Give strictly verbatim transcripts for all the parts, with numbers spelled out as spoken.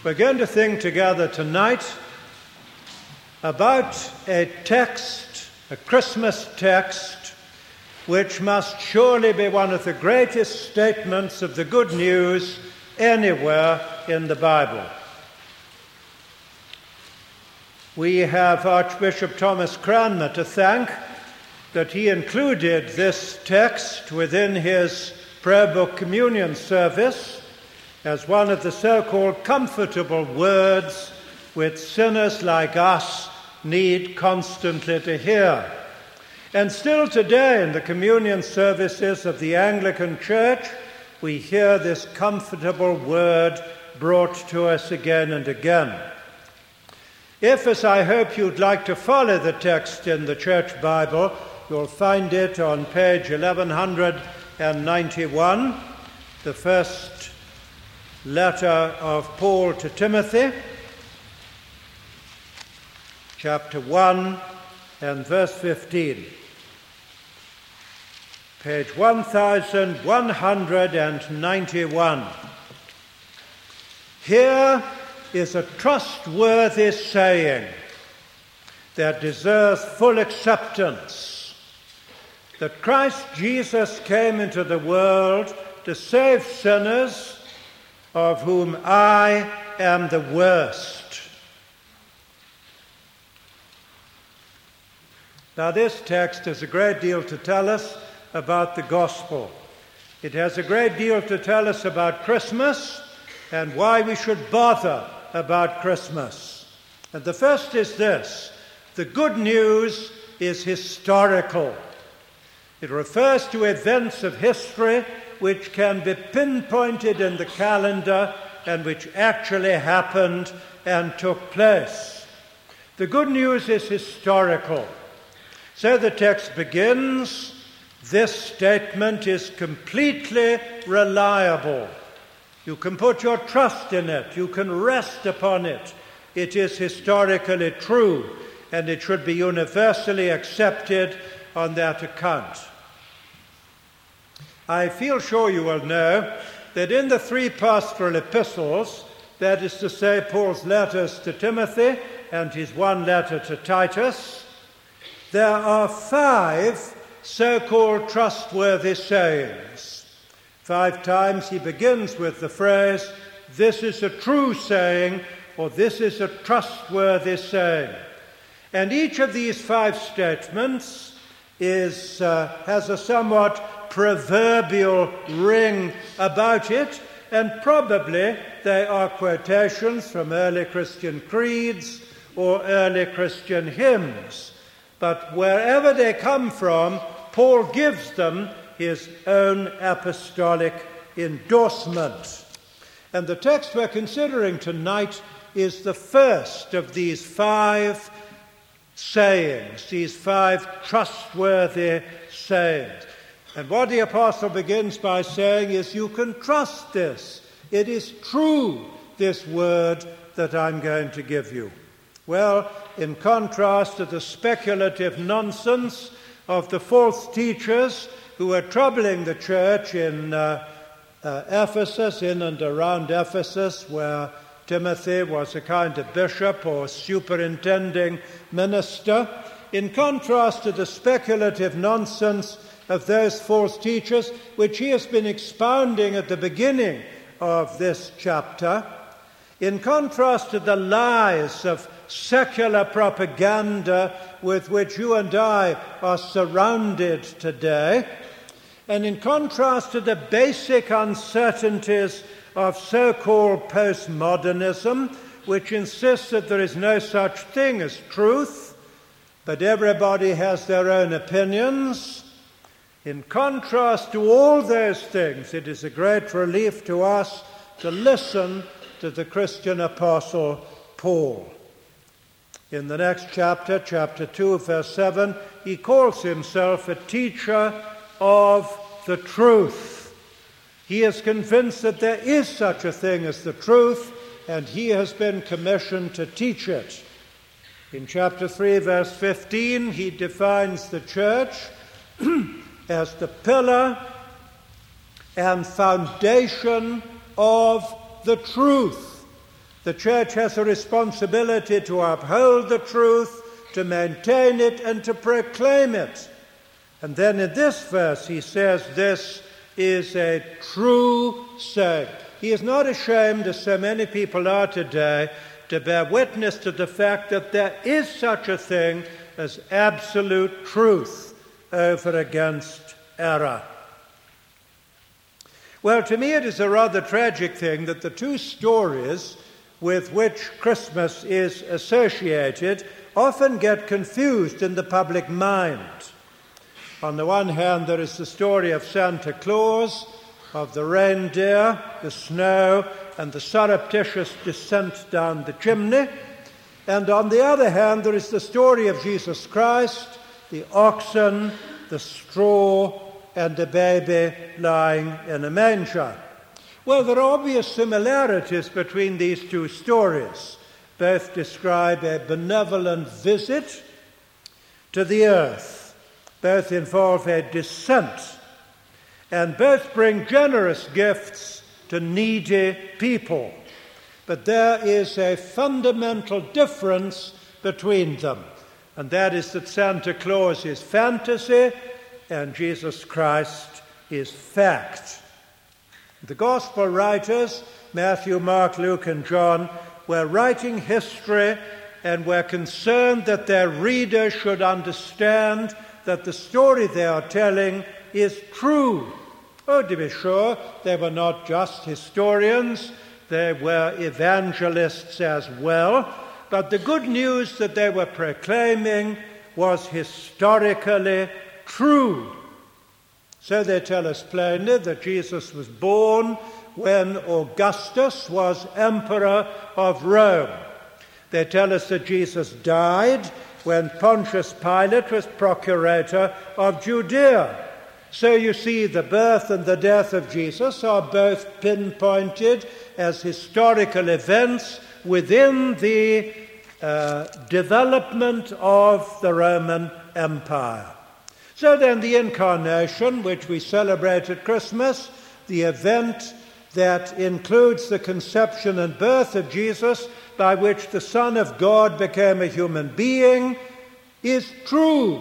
We're going to think together tonight about a text, a Christmas text, which must surely be one of the greatest statements of the good news anywhere in the Bible. We have Archbishop Thomas Cranmer to thank that he included this text within his prayer book communion service as one of the so-called comfortable words which sinners like us need constantly to hear. And still today in the communion services of the Anglican Church, we hear this comfortable word brought to us again and again. If, as I hope you'd like to follow the text in the Church Bible, you'll find it on page eleven ninety-one, the first letter of Paul to Timothy, chapter one and verse fifteen. Page eleven ninety-one. Here is a trustworthy saying that deserves full acceptance, that Christ Jesus came into the world to save sinners, of whom I am the worst. Now, this text has a great deal to tell us about the gospel. It has a great deal to tell us about Christmas and why we should bother about Christmas. And the first is this: the good news is historical. It refers to events of history which can be pinpointed in the calendar and which actually happened and took place. The good news is historical. So the text begins, this statement is completely reliable. You can put your trust in it. You can rest upon it. It is historically true, and it should be universally accepted on that account. I feel sure you will know that in the three pastoral epistles, that is to say, Paul's letters to Timothy and his one letter to Titus, there are five so-called trustworthy sayings. Five times he begins with the phrase, "This is a true saying," or "This is a trustworthy saying." And each of these five statements is uh, has a somewhat proverbial ring about it, and probably they are quotations from early Christian creeds or early Christian hymns. But wherever they come from, Paul gives them his own apostolic endorsement. And the text we're considering tonight is the first of these five sayings, these five trustworthy sayings. And what the apostle begins by saying is, you can trust this. It is true, this word that I'm going to give you. Well, in contrast to the speculative nonsense of the false teachers who were troubling the church in uh, uh, Ephesus, in and around Ephesus, where Timothy was a kind of bishop or superintending minister, in contrast to the speculative nonsense of those false teachers, which he has been expounding at the beginning of this chapter, in contrast to the lies of secular propaganda with which you and I are surrounded today, and in contrast to the basic uncertainties of so-called postmodernism, which insists that there is no such thing as truth, but everybody has their own opinions. In contrast to all those things, it is a great relief to us to listen to the Christian apostle Paul. In the next chapter, chapter two, verse seven, he calls himself a teacher of the truth. He is convinced that there is such a thing as the truth, and he has been commissioned to teach it. In chapter three, verse fifteen, he defines the church as the pillar and foundation of the truth. The church has a responsibility to uphold the truth, to maintain it, and to proclaim it. And then in this verse he says this is a true saying. He is not ashamed, as so many people are today, to bear witness to the fact that there is such a thing as absolute truth over against error. Well, to me it is a rather tragic thing that the two stories with which Christmas is associated often get confused in the public mind. On the one hand, there is the story of Santa Claus, of the reindeer, the snow, and the surreptitious descent down the chimney. And on the other hand, there is the story of Jesus Christ, the oxen, the straw, and the baby lying in a manger. Well, there are obvious similarities between these two stories. Both describe a benevolent visit to the earth. Both involve a descent. And both bring generous gifts to needy people. But there is a fundamental difference between them. And that is that Santa Claus is fantasy and Jesus Christ is fact. The Gospel writers, Matthew, Mark, Luke, and John, were writing history and were concerned that their readers should understand that the story they are telling is true. Oh, to be sure, they were not just historians, they were evangelists as well, but the good news that they were proclaiming was historically true. So they tell us plainly that Jesus was born when Augustus was emperor of Rome. They tell us that Jesus died when Pontius Pilate was procurator of Judea. So you see, the birth and the death of Jesus are both pinpointed as historical events within the uh, development of the Roman Empire. So then the Incarnation, which we celebrate at Christmas, the event that includes the conception and birth of Jesus, by which the Son of God became a human being, is true.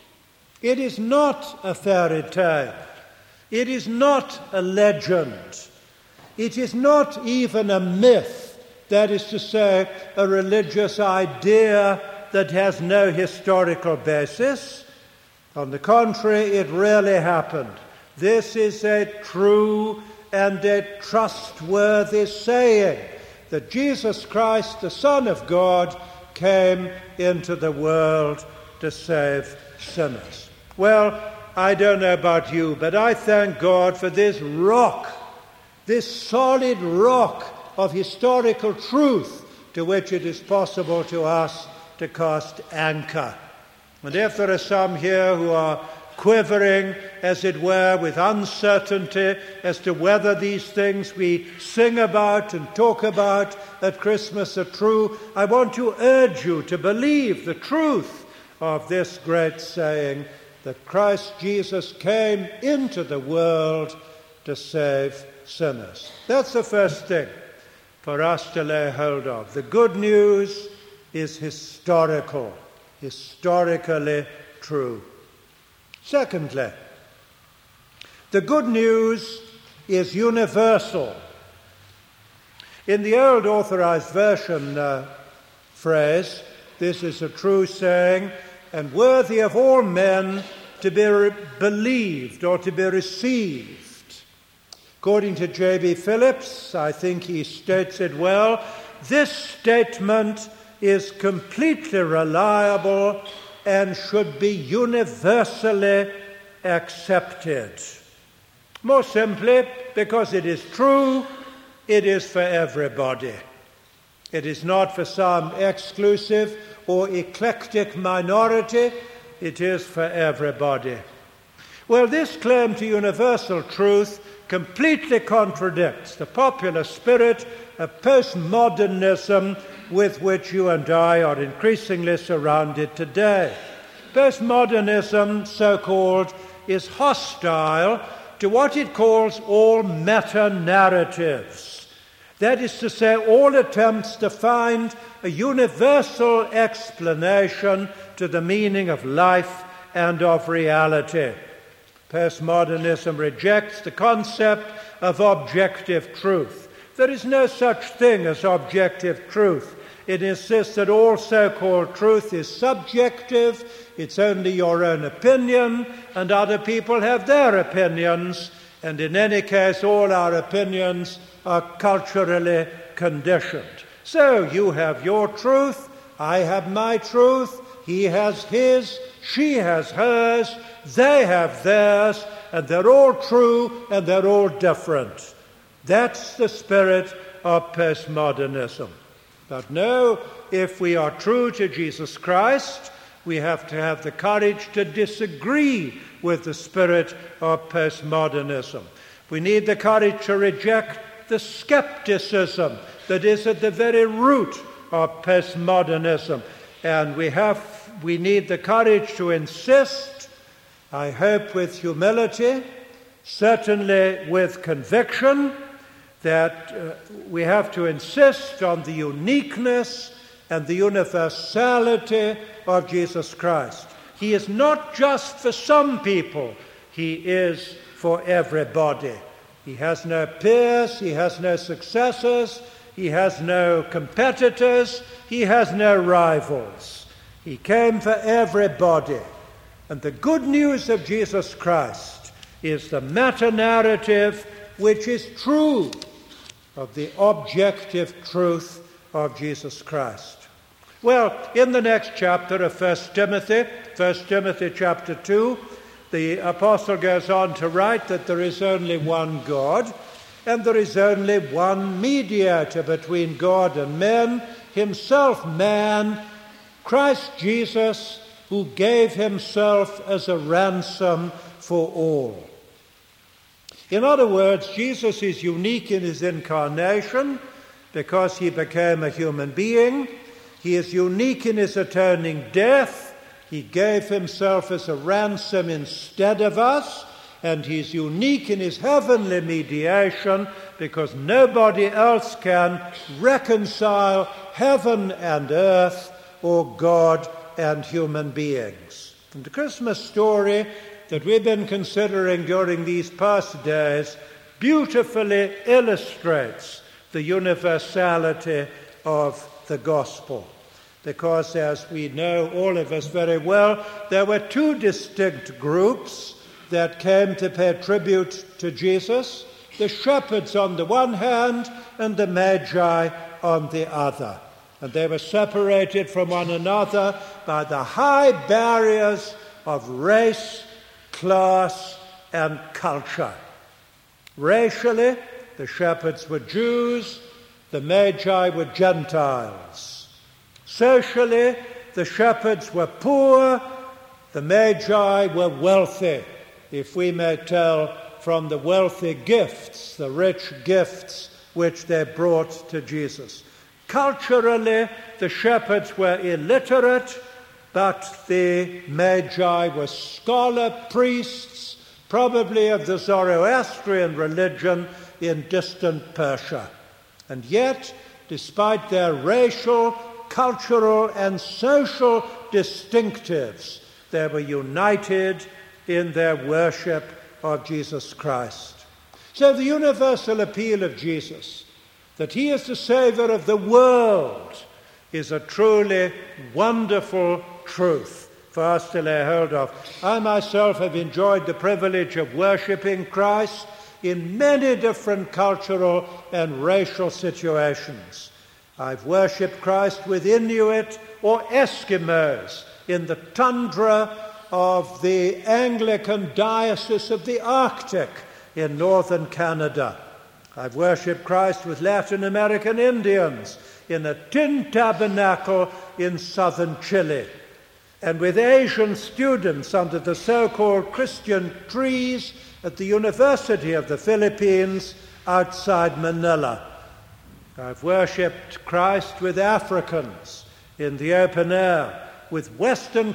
It is not a fairy tale. It is not a legend. It is not even a myth, that is to say, a religious idea that has no historical basis. On the contrary, it really happened. This is a true and a trustworthy saying, that Jesus Christ, the Son of God, came into the world to save sinners. Well, I don't know about you, but I thank God for this rock, this solid rock of historical truth to which it is possible to us to cast anchor. And if there are some here who are quivering, as it were, with uncertainty as to whether these things we sing about and talk about at Christmas are true, I want to urge you to believe the truth of this great saying, that Christ Jesus came into the world to save sinners. That's the first thing for us to lay hold of. The good news is historical. Historically true. Secondly, the good news is universal. In the old Authorized Version uh, phrase, this is a true saying and worthy of all men to be re- believed or to be received. According to J B Phillips, I think he states it well, this statement is completely reliable and should be universally accepted. More simply, because it is true, it is for everybody. It is not for some exclusive or eclectic minority, it is for everybody. Well, this claim to universal truth completely contradicts the popular spirit of postmodernism with which you and I are increasingly surrounded today. Postmodernism, so-called, is hostile to what it calls all meta-narratives. That is to say, all attempts to find a universal explanation to the meaning of life and of reality. Postmodernism rejects the concept of objective truth. There is no such thing as objective truth. It insists that all so-called truth is subjective, it's only your own opinion, and other people have their opinions, and in any case all our opinions are culturally conditioned. So you have your truth, I have my truth, he has his, she has hers, they have theirs, and they're all true and they're all different. That's the spirit of postmodernism. But no, if we are true to Jesus Christ, we have to have the courage to disagree with the spirit of postmodernism. We need the courage to reject the skepticism that is at the very root of postmodernism. And we have, we need the courage to insist, I hope with humility, certainly with conviction, that uh, we have to insist on the uniqueness and the universality of Jesus Christ. He is not just for some people, he is for everybody. He has no peers, he has no successors, he has no competitors, he has no rivals. He came for everybody. And the good news of Jesus Christ is the meta-narrative which is true of the objective truth of Jesus Christ. Well, in the next chapter of First Timothy, First Timothy chapter two, the apostle goes on to write that there is only one God, and there is only one mediator between God and men, himself man, Christ Jesus, who gave himself as a ransom for all. In other words, Jesus is unique in his incarnation because he became a human being. He is unique in his atoning death. He gave himself as a ransom instead of us. And he's unique in his heavenly mediation because nobody else can reconcile heaven and earth or God and human beings. And the Christmas story that we've been considering during these past days beautifully illustrates the universality of the gospel. Because, as we know, all of us very well, there were two distinct groups that came to pay tribute to Jesus: the shepherds on the one hand and the magi on the other. And they were separated from one another by the high barriers of race, class, and culture. Racially, the shepherds were Jews, the magi were Gentiles. Socially, the shepherds were poor, the magi were wealthy, if we may tell from the wealthy gifts, the rich gifts which they brought to Jesus. Culturally, the shepherds were illiterate, but the magi were scholar priests, probably of the Zoroastrian religion in distant Persia. And yet, despite their racial, cultural, and social distinctives, they were united in their worship of Jesus Christ. So the universal appeal of Jesus, that he is the Savior of the world, is a truly wonderful truth for us to lay hold of. I myself have enjoyed the privilege of worshipping Christ in many different cultural and racial situations. I've worshipped Christ with Inuit or Eskimos in the tundra of the Anglican Diocese of the Arctic in northern Canada. I've worshipped Christ with Latin American Indians in a tin tabernacle in southern Chile, and with Asian students under the so-called Christian trees at the University of the Philippines outside Manila. I've worshipped Christ with Africans in the open air, with Western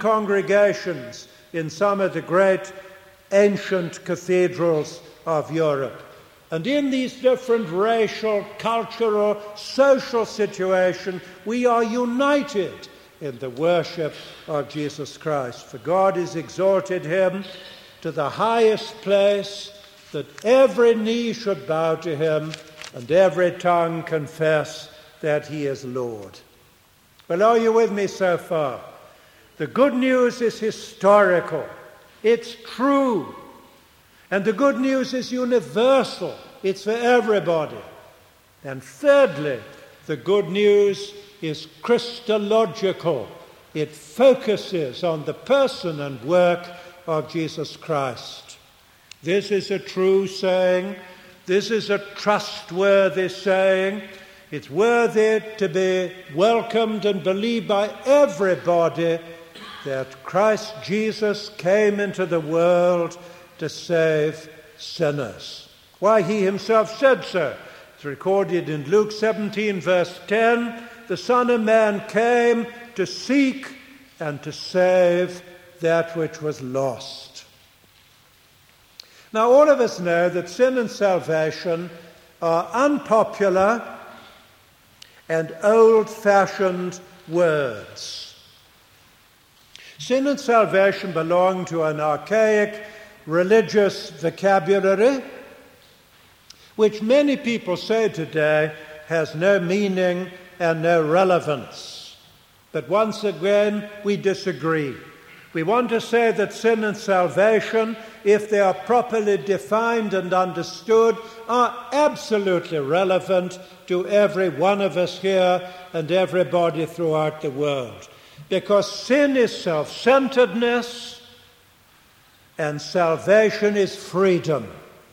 congregations in some of the great ancient cathedrals of Europe. And in these different racial, cultural, social situations, we are united in the worship of Jesus Christ. For God has exalted him to the highest place, that every knee should bow to him and every tongue confess that he is Lord. Well, are you with me so far? The good news is historical. It's true. And the good news is universal. It's for everybody. And thirdly, the good news is Christological. It focuses on the person and work of Jesus Christ. This is a true saying. This is a trustworthy saying. It's worthy to be welcomed and believed by everybody, that Christ Jesus came into the world to save sinners. Why, he himself said so. It's recorded in Luke seventeen, verse ten. The Son of Man came to seek and to save that which was lost. Now, all of us know that sin and salvation are unpopular and old-fashioned words. Sin and salvation belong to an archaic religious vocabulary, which many people say today has no meaning and no relevance. But once again, we disagree. We want to say that sin and salvation, if they are properly defined and understood, are absolutely relevant to every one of us here and everybody throughout the world. Because sin is self-centeredness and salvation is freedom.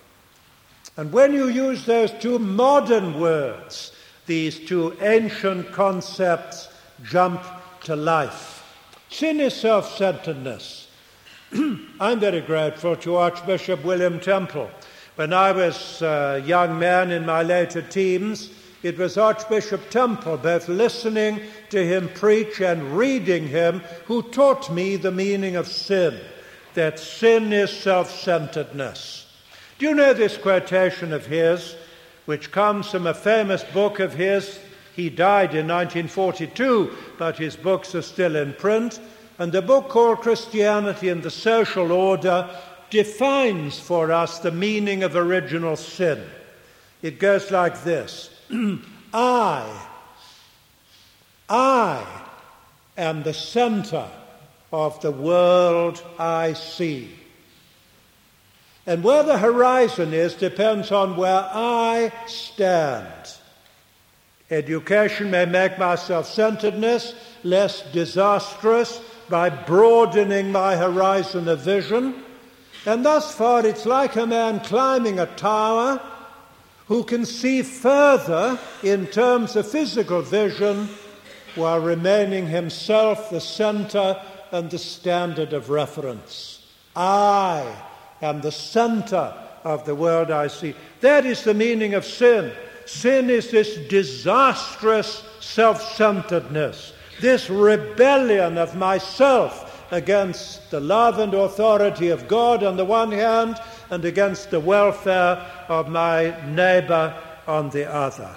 And when you use those two modern words, these two ancient concepts jump to life. Sin is self-centeredness. I'm very grateful to Archbishop William Temple. When I was a young man in my later teens, it was Archbishop Temple, both listening to him preach and reading him, who taught me the meaning of sin, that sin is self-centeredness. Do you know this quotation of his, which comes from a famous book of his? He died in nineteen forty-two, but his books are still in print. And the book called Christianity and the Social Order defines for us the meaning of original sin. It goes like this. I, I am the center of the world I see. And where the horizon is depends on where I stand. Education may make my self-centeredness less disastrous by broadening my horizon of vision. And thus far it's like a man climbing a tower who can see further in terms of physical vision while remaining himself the center and the standard of reference. I am the center of the world I see. That is the meaning of sin. Sin is this disastrous self-centeredness, this rebellion of myself against the love and authority of God on the one hand, and against the welfare of my neighbor on the other.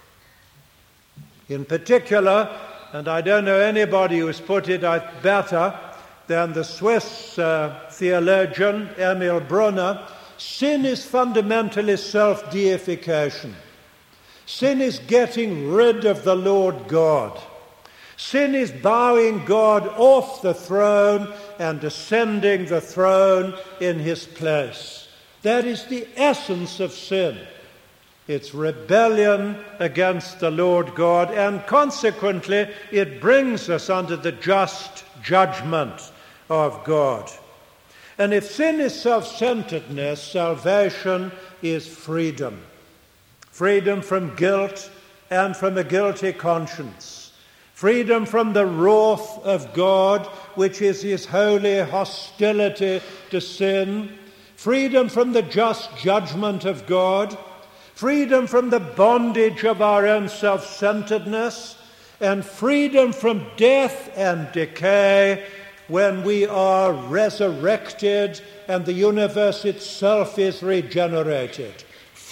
In particular, and I don't know anybody who's put it better than the Swiss uh, theologian Emil Brunner, sin is fundamentally self-deification. Sin is getting rid of the Lord God. Sin is bowing God off the throne and ascending the throne in his place. That is the essence of sin. It's rebellion against the Lord God, and consequently it brings us under the just judgment of God. And if sin is self-centeredness, salvation is freedom. Freedom from guilt and from a guilty conscience. Freedom from the wrath of God, which is his holy hostility to sin. Freedom from the just judgment of God. Freedom from the bondage of our own self-centeredness. And freedom from death and decay when we are resurrected and the universe itself is regenerated.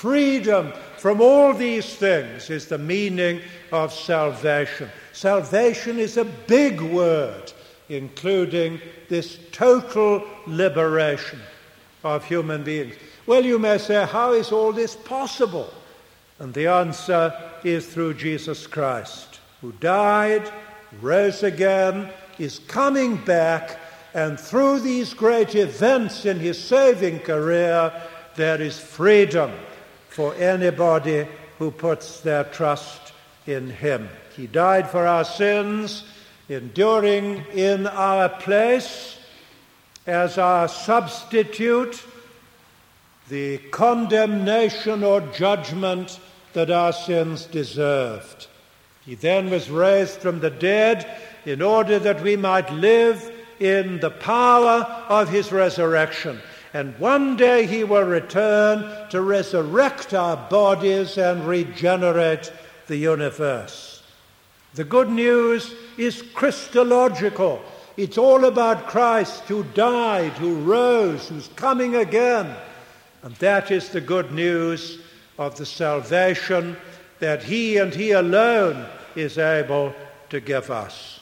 Freedom from all these things is the meaning of salvation. Salvation is a big word, including this total liberation of human beings. Well, you may say, how is all this possible? And the answer is through Jesus Christ, who died, rose again, is coming back, and through these great events in his saving career, there is freedom for anybody who puts their trust in him. He died for our sins, enduring in our place as our substitute the condemnation or judgment that our sins deserved. He then was raised from the dead in order that we might live in the power of his resurrection. And one day he will return to resurrect our bodies and regenerate the universe. The good news is Christological. It's all about Christ who died, who rose, who's coming again. And that is the good news of the salvation that he and he alone is able to give us.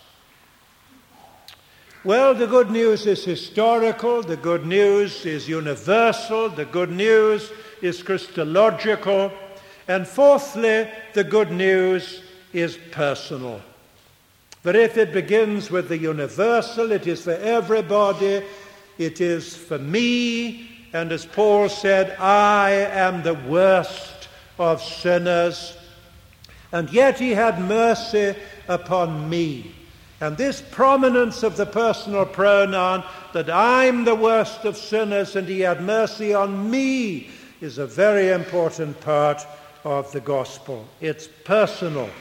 Well, the good news is historical, the good news is universal, the good news is Christological, and fourthly, the good news is personal. But if it begins with the universal, it is for everybody, it is for me, and as Paul said, I am the worst of sinners, and yet he had mercy upon me. And this prominence of the personal pronoun, that I'm the worst of sinners and he had mercy on me, is a very important part of the gospel. It's personal.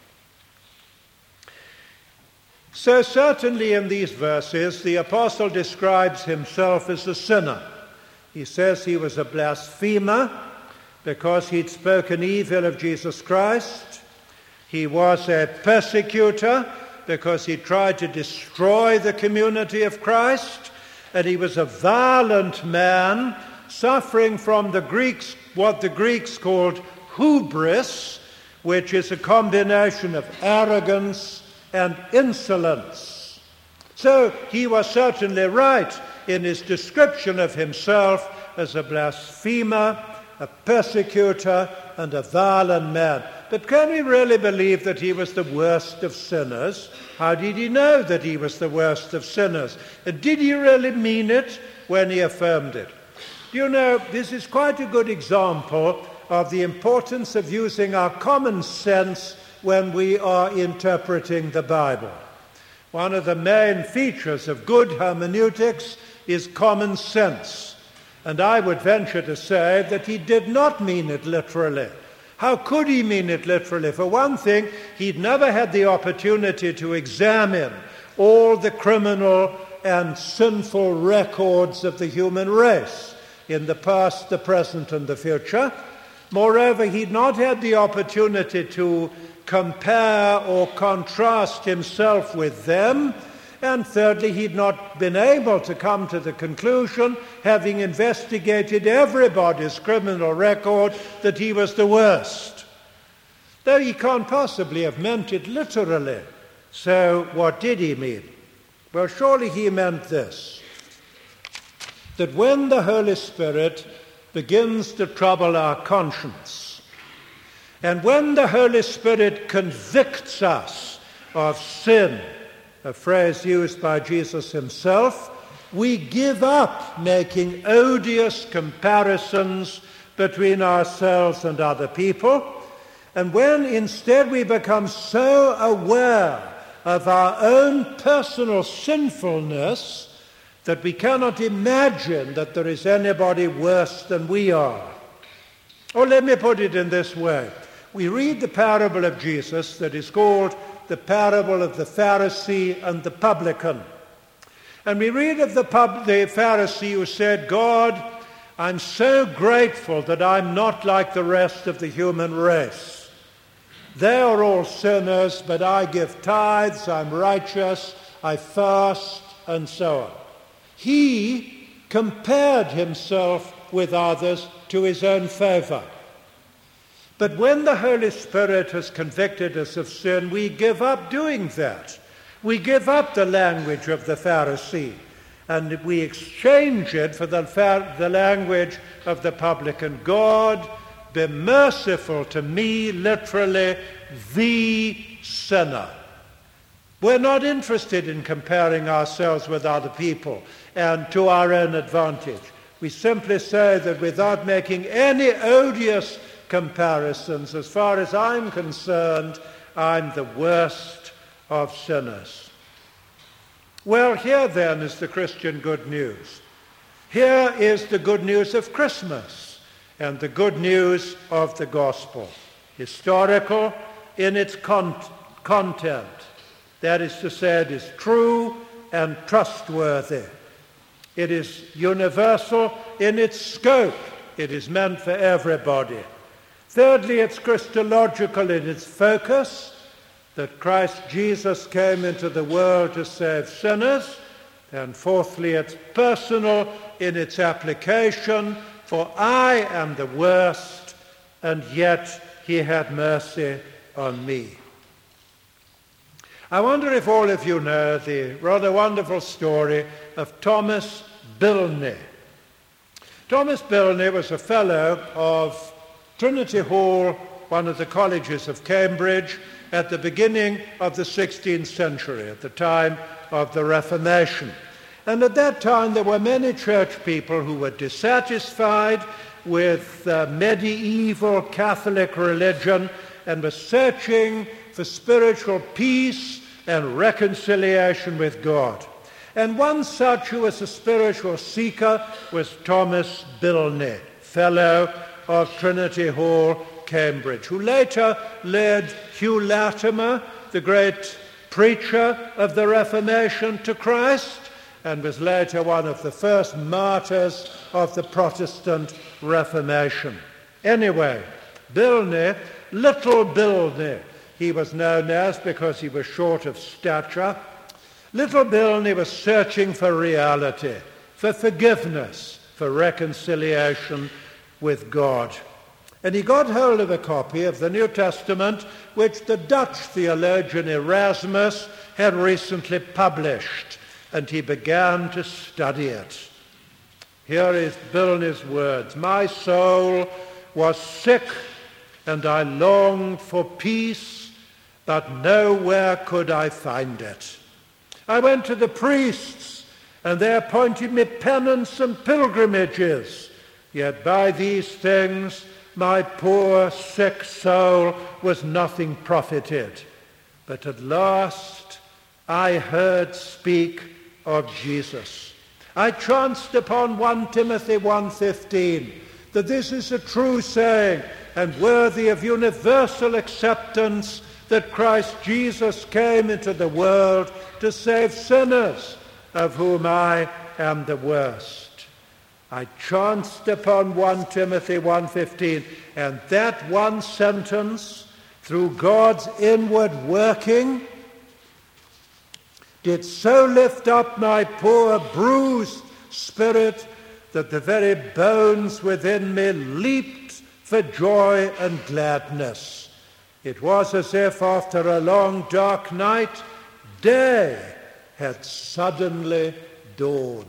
So certainly in these verses, the apostle describes himself as a sinner. He says he was a blasphemer because he'd spoken evil of Jesus Christ. He was a persecutor because he tried to destroy the community of Christ, and he was a violent man, suffering from the Greeks, what the Greeks called hubris, which is a combination of arrogance and insolence. So he was certainly right in his description of himself as a blasphemer, a persecutor, and a violent man. But can we really believe that he was the worst of sinners? How did he know that he was the worst of sinners? And did he really mean it when he affirmed it? You know, this is quite a good example of the importance of using our common sense when we are interpreting the Bible. One of the main features of good hermeneutics is common sense. And I would venture to say that he did not mean it literally. How could he mean it literally? For one thing, he'd never had the opportunity to examine all the criminal and sinful records of the human race in the past, the present, and the future. Moreover, he'd not had the opportunity to compare or contrast himself with them. And thirdly, he'd not been able to come to the conclusion, having investigated everybody's criminal record, that he was the worst. Though he can't possibly have meant it literally. So what did he mean? Well, surely he meant this, that when the Holy Spirit begins to trouble our conscience, and when the Holy Spirit convicts us of sin, a phrase used by Jesus himself, we give up making odious comparisons between ourselves and other people. And when instead we become so aware of our own personal sinfulness that we cannot imagine that there is anybody worse than we are. Or let me put it in this way. We read the parable of Jesus that is called the parable of the Pharisee and the publican. And we read of the, pub, the Pharisee who said, God, I'm so grateful that I'm not like the rest of the human race. They are all sinners, but I give tithes, I'm righteous, I fast, and so on. He compared himself with others to his own favor. But when the Holy Spirit has convicted us of sin, we give up doing that. We give up the language of the Pharisee, and we exchange it for the, the language of the publican. God, be merciful to me, literally, the sinner. We're not interested in comparing ourselves with other people and to our own advantage. We simply say that without making any odious comparisons, as far as I'm concerned, I'm the worst of sinners. Well, here then is the Christian good news. Here is the good news of Christmas and the good news of the gospel. Historical in its con- content. That is to say, it is true and trustworthy. It is universal in its scope. It is meant for everybody. Thirdly, it's Christological in its focus, that Christ Jesus came into the world to save sinners. And fourthly, it's personal in its application, for I am the worst, and yet he had mercy on me. I wonder if all of you know the rather wonderful story of Thomas Bilney. Thomas Bilney was a fellow of Trinity Hall, one of the colleges of Cambridge, at the beginning of the sixteenth century, at the time of the Reformation. And at that time there were many church people who were dissatisfied with uh, medieval Catholic religion and were searching for spiritual peace and reconciliation with God. And one such who was a spiritual seeker was Thomas Bilney, fellow of Trinity Hall, Cambridge, who later led Hugh Latimer, the great preacher of the Reformation, to Christ, and was later one of the first martyrs of the Protestant Reformation. Anyway, Bilney, little Bilney, he was known as because he was short of stature. Little Bilney was searching for reality, for forgiveness, for reconciliation with God. And he got hold of a copy of the New Testament which the Dutch theologian Erasmus had recently published, and he began to study it. Here is Bilney's words. My soul was sick, and I longed for peace, but nowhere could I find it. I went to the priests, and they appointed me penance and pilgrimages. Yet by these things my poor sick soul was nothing profited. But at last I heard speak of Jesus. I chanced upon First Timothy one fifteen, that this is a true saying and worthy of universal acceptance, that Christ Jesus came into the world to save sinners, of whom I am the worst. I chanced upon First Timothy one fifteen, and that one sentence, through God's inward working, did so lift up my poor bruised spirit that the very bones within me leaped for joy and gladness. It was as if after a long dark night, day had suddenly dawned.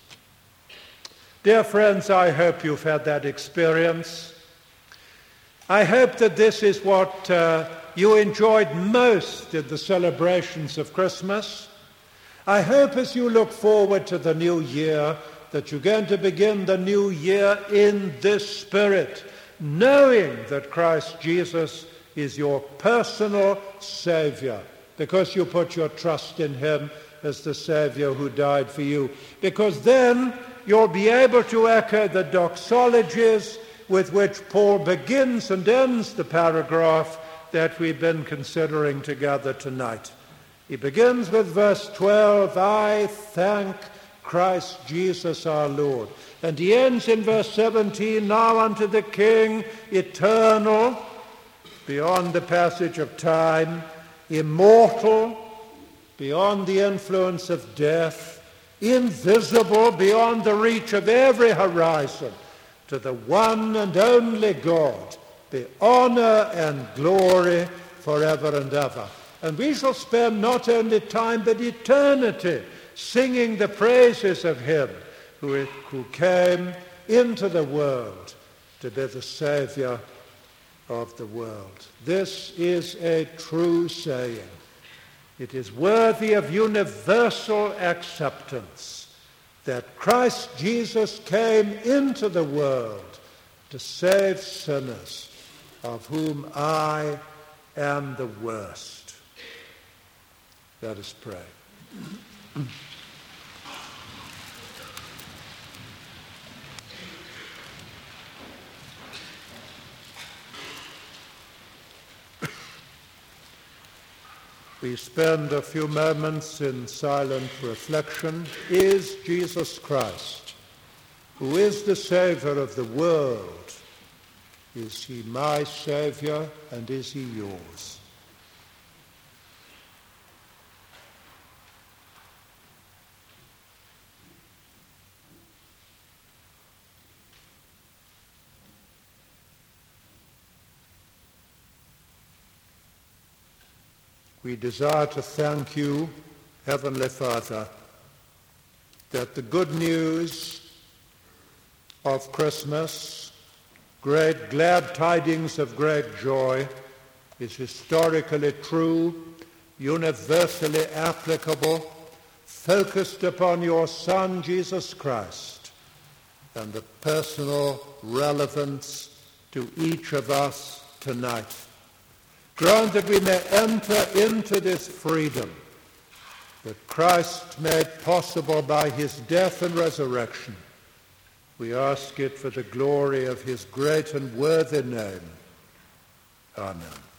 Dear friends, I hope you've had that experience. I hope that this is what uh, you enjoyed most in the celebrations of Christmas. I hope as you look forward to the new year that you're going to begin the new year in this spirit, knowing that Christ Jesus is your personal Savior, because you put your trust in him as the Savior who died for you. Because then you'll be able to echo the doxologies with which Paul begins and ends the paragraph that we've been considering together tonight. He begins with verse twelve, I thank Christ Jesus our Lord. And he ends in verse seventeen, now unto the King, eternal, beyond the passage of time, immortal, beyond the influence of death, invisible, beyond the reach of every horizon, to the one and only God, be honor and glory forever and ever. And we shall spend not only time but eternity singing the praises of him who, who came into the world to be the Savior of the world. This is a true saying. It is worthy of universal acceptance that Christ Jesus came into the world to save sinners, of whom I am the worst. Let us pray. We spend a few moments in silent reflection. Is Jesus Christ, who is the Savior of the world, is he my Savior and is he yours? We desire to thank you, Heavenly Father, that the good news of Christmas, great glad tidings of great joy, is historically true, universally applicable, focused upon your Son, Jesus Christ, and the personal relevance to each of us tonight. Grant that we may enter into this freedom that Christ made possible by his death and resurrection. We ask it for the glory of his great and worthy name. Amen.